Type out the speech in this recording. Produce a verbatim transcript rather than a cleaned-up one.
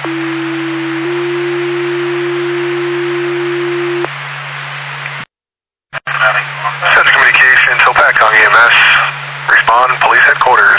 Center Communications, Hillpack on E M S. Respond, police headquarters.